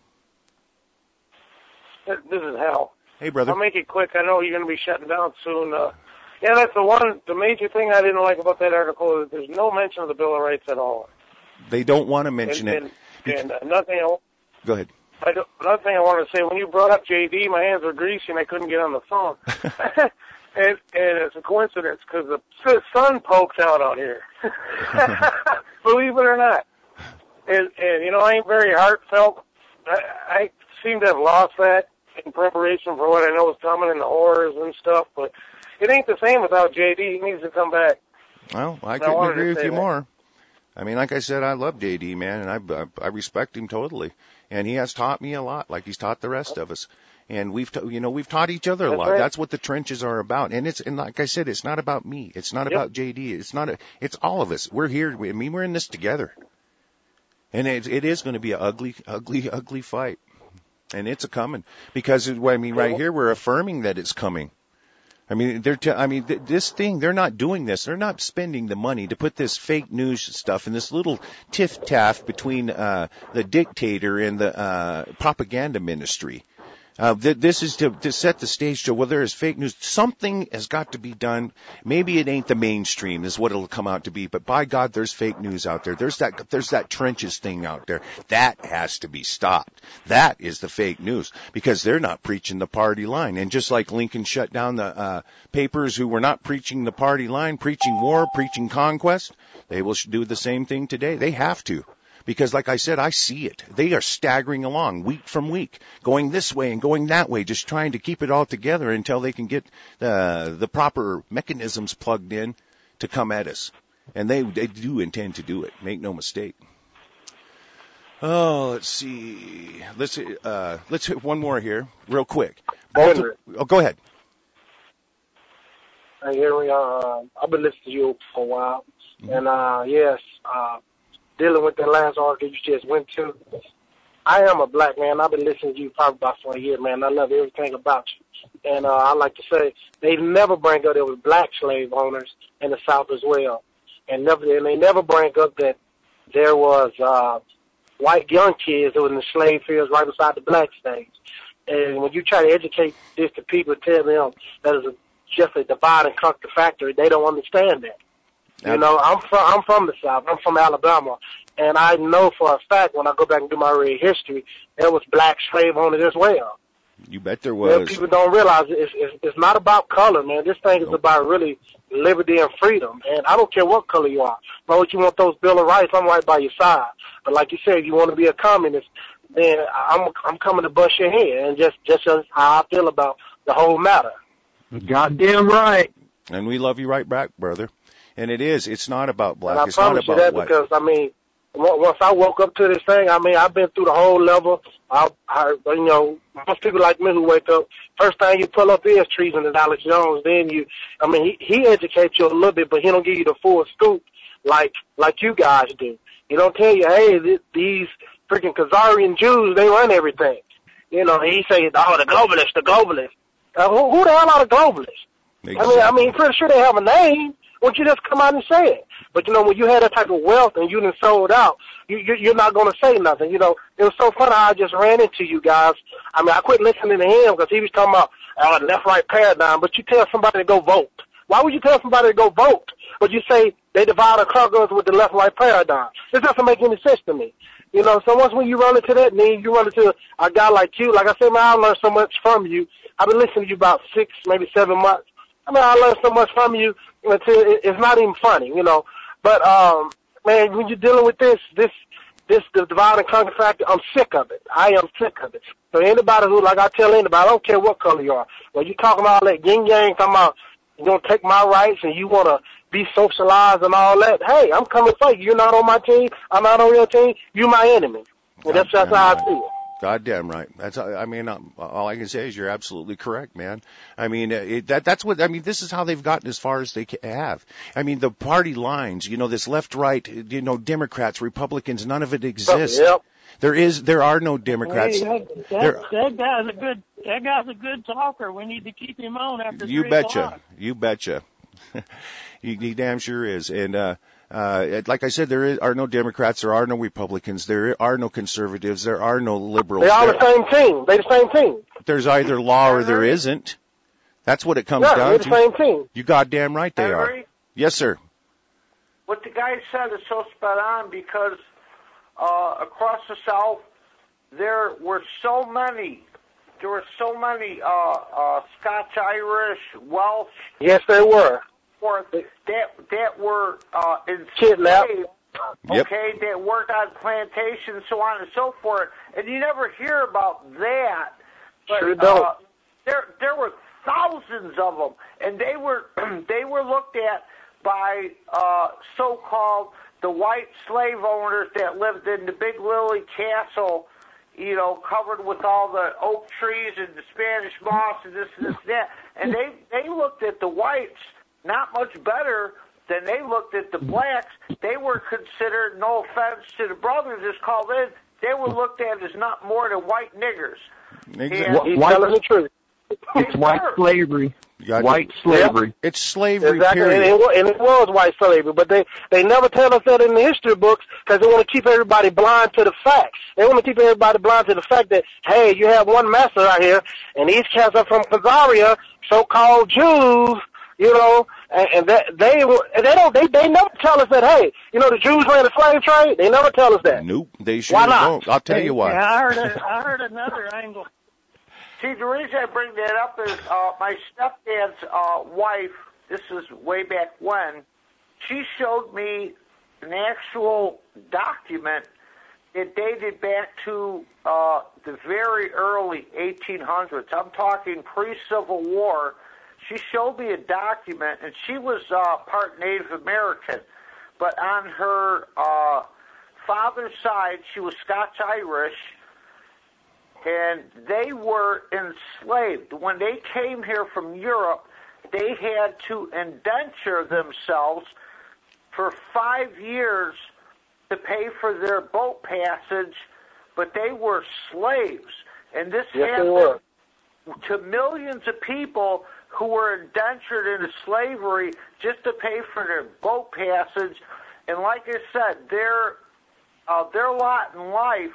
This is Hal. Hey, brother. I'll make it quick. I know you're going to be shutting down soon. Yeah, that's the major thing I didn't like about that article is there's no mention of the Bill of Rights at all. They don't want to mention it. And another thing Go aheid. Another thing I wanted to say, when you brought up JD, my hands were greasy and I couldn't get on the phone. and it's a coincidence because the sun pokes out here. Believe it or not. And you know, I ain't very heartfelt. I seem to have lost that in preparation for what I know is coming and the horrors and stuff, but it ain't the same without JD. He needs to come back. Well, I couldn't agree with you more. I mean, like I said, I love JD, man, and I respect him totally. And he has taught me a lot, like he's taught the rest of us. And we've taught each other a lot. Right. That's what the trenches are about. And like I said, it's not about me. It's not about JD. It's all of us. We're here. We're in this together. And it is going to be an ugly, ugly, ugly fight. And it's a coming. Because, right here, we're affirming that it's coming. I mean, this thing, they're not doing this. They're not spending the money to put this fake news stuff and this little tiff-taff between the dictator and the propaganda ministry. This is to set the stage to, well, there is fake news. Something has got to be done. Maybe it ain't the mainstream is what it'll come out to be, but by God, there's fake news out there. There's that trenches thing out there. That has to be stopped. That is the fake news because they're not preaching the party line. And just like Lincoln shut down the papers who were not preaching the party line, preaching war, preaching conquest, they will do the same thing today. They have to. Because, like I said, I see it. They are staggering along week from week, going this way and going that way, just trying to keep it all together until they can get the proper mechanisms plugged in to come at us. And they do intend to do it. Make no mistake. Oh, let's see. Let's hit one more here, real quick. Go ahead. Here we are. I've been listening to you for a while, and yes. Dealing with that last article you just went to, I am a black man. I've been listening to you probably about for a year, man. I love everything about you. And I like to say they never bring up there was black slave owners in the South as well. And they never bring up that there was white young kids that were in the slave fields right beside the black slaves. And when you try to educate this to people, tell them that is just a divide and conquer factor, they don't understand that. You know, I'm from the South. I'm from Alabama, and I know for a fact when I go back and do my real history, there was black slave owners as well. You bet there was. You know, people don't realize it's not about color, man. This thing is about really liberty and freedom. And I don't care what color you are. As long as you want those Bill of Rights, I'm right by your side. But like you said, if you want to be a communist, then I'm coming to bust your head. And just how I feel about the whole matter. Goddamn right. And we love you right back, brother. And it's not about black. And I promise you that white. Because, I mean, once I woke up to this thing, I mean, I've been through the whole level. You know, most people like me who wake up, first thing you pull up is treason and Alex Jones. Then he educates you a little bit, but he don't give you the full scoop like you guys do. He don't tell you, hey, these freaking Khazarian Jews, they run everything. You know, he say, oh, the globalists. Who the hell are the globalists? Exactly. I mean, pretty sure they have a name. Why don't you just come out and say it? But, you know, when you had that type of wealth and you done sold out, you're not going to say nothing. You know, it was so funny how I just ran into you guys. I mean, I quit listening to him because he was talking about left-right paradigm, but you tell somebody to go vote. Why would you tell somebody to go vote? But you say they divide and conquer us with the left-right paradigm. This doesn't make any sense to me. You know, so once when you run into that, then you run into a guy like you. Like I said, man, I learned so much from you. I've been listening to you about 6, maybe 7 months. I mean, I learned so much from you until it's not even funny, you know. But, man, when you're dealing with this this the divide and conquer factor. I'm sick of it. I am sick of it. So anybody who, like I tell anybody, I don't care what color you are. When you talking about all that yin yang, talking about you're going to take my rights and you want to be socialized and all that, hey, I'm coming for you. You're not on my team. I'm not on your team. You're my enemy. And that's how I feel. Goddamn right. All I can say is you're absolutely correct, man. I mean, this is how they've gotten as far as they have. I mean, the party lines, this left, right, Democrats, Republicans, none of it exists. Yep. There are no Democrats. That guy's a good talker. We need to keep him on after 3 o'clock. You betcha. He damn sure is. And, like I said, are no Democrats, there are no Republicans, there are no conservatives, there are no liberals. They're all the same team. They're the same team. There's either law or there isn't. That's what it comes down to. They're the same team. You goddamn right they are. Yes, sir. What the guy said is so spot on because across the South there were so many Scotch, Irish, Welsh. Yes, there were. That were enslaved, okay, that worked on plantations, so on and so forth, and you never hear about that. But, sure don't. There were thousands of them, and they were looked at by so-called the white slave owners that lived in the Big Lily Castle, covered with all the oak trees and the Spanish moss and this and that, and they looked at the whites not much better than they looked at the blacks. They were considered, no offense to the brothers that's called in, they were looked at as not more than white niggers. Exactly. He's telling the truth. It's white slavery. White slavery. Yep. It's slavery, exactly. period. And it was white slavery, but they never tell us that in the history books because they want to keep everybody blind to the facts. They want to keep everybody blind to the fact that, hey, you have one master out here, and these cats are from Khazaria, so-called Jews, and they never tell us that, hey, the Jews ran the slave trade. They never tell us that. Nope, they sure don't. I'll tell you why. Yeah, I heard another angle. See, the reason I bring that up is my stepdad's wife, this is way back when, she showed me an actual document that dated back to the very early 1800s. I'm talking pre-Civil War. She showed me a document, and she was part Native American, but on her father's side, she was Scotch-Irish, and they were enslaved. When they came here from Europe, they had to indenture themselves for 5 years to pay for their boat passage, but they were slaves. And this happened to millions of people who were indentured into slavery just to pay for their boat passage. And like I said, their lot in life,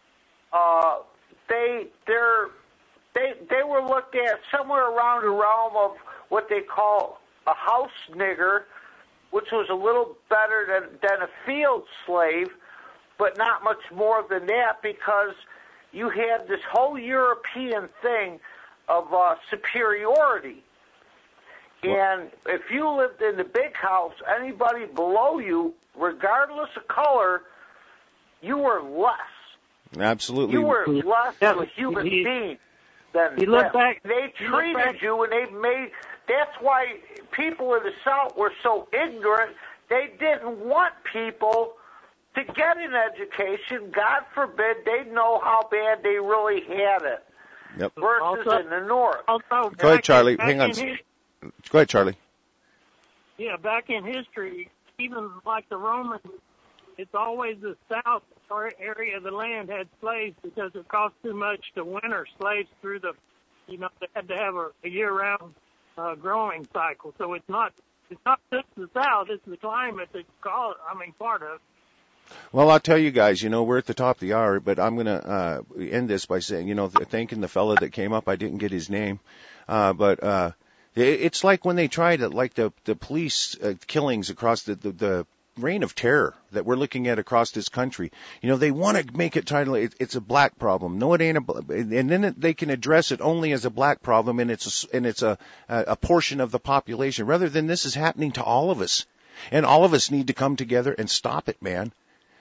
they were looked at somewhere around the realm of what they call a house nigger, which was a little better than a field slave, but not much more than that because you had this whole European thing of superiority. And if you lived in the big house, anybody below you, regardless of color, you were less. Absolutely. You were less of a human being than them. They treated you and they made... That's why people in the South were so ignorant. They didn't want people to get an education. God forbid they know how bad they really had it. Yep. Versus in the North. Go ahead, Charlie. Hang on. Go ahead, Charlie. Yeah, back in history, even like the Romans, it's always the South area of the land had slaves because it cost too much to winter slaves through the, they had to have a year-round growing cycle. So it's not just the South, it's the climate that's part of. Well, I'll tell you guys, we're at the top of the hour, but I'm going to end this by saying, thanking the fella that came up. I didn't get his name, but it's like when they tried it, like the police killings across the reign of terror that we're looking at across this country. They want to make it title. It's a black problem. No, it ain't and then they can address it only as a black problem, and it's a portion of the population, rather than this is happening to all of us, and all of us need to come together and stop it, man.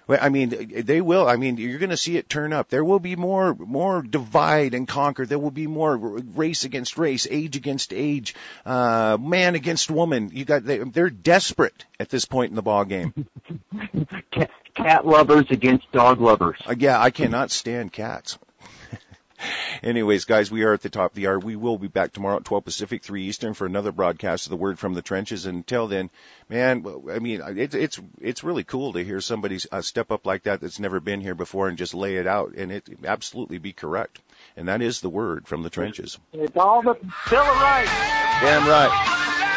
Well, I mean, they will. I mean, you're going to see it turn up. There will be more divide and conquer. There will be more race against race, age against age, man against woman. They're desperate at this point in the ball game. Cat lovers against dog lovers. Yeah, I cannot stand cats. Anyways, guys, we are at the top of the hour. We will be back tomorrow at 12 Pacific, 3 Eastern for another broadcast of the Word from the Trenches. Until then, man, I mean, it's really cool to hear somebody step up like that that's never been here before and just lay it out, and it absolutely be correct. And that is the Word from the Trenches. It's all the Bill of Rights. Damn right.